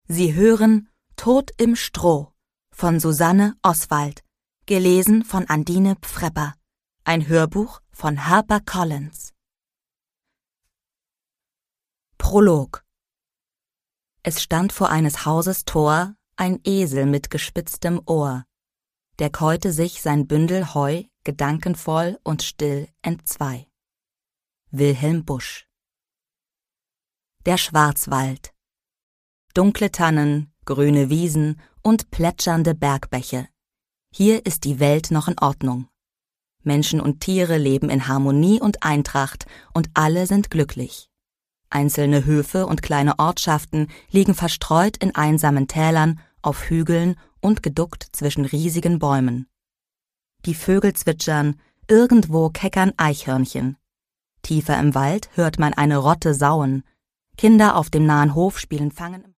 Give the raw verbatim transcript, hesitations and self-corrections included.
Sie hören Tod im Stroh von Susanne Oswald, gelesen von Andine Pfrepper, ein Hörbuch von HarperCollins. Prolog. Es stand vor eines Hauses Tor ein Esel mit gespitztem Ohr, der käute sich sein Bündel Heu gedankenvoll und still entzwei. Wilhelm Busch. Der Schwarzwald. Dunkle Tannen, grüne Wiesen und plätschernde Bergbäche. Hier ist die Welt noch in Ordnung. Menschen und Tiere leben in Harmonie und Eintracht und alle sind glücklich. Einzelne Höfe und kleine Ortschaften liegen verstreut in einsamen Tälern, auf Hügeln und geduckt zwischen riesigen Bäumen. Die Vögel zwitschern, irgendwo keckern Eichhörnchen. Tiefer im Wald hört man eine Rotte sauen. Kinder auf dem nahen Hof spielen Fangen.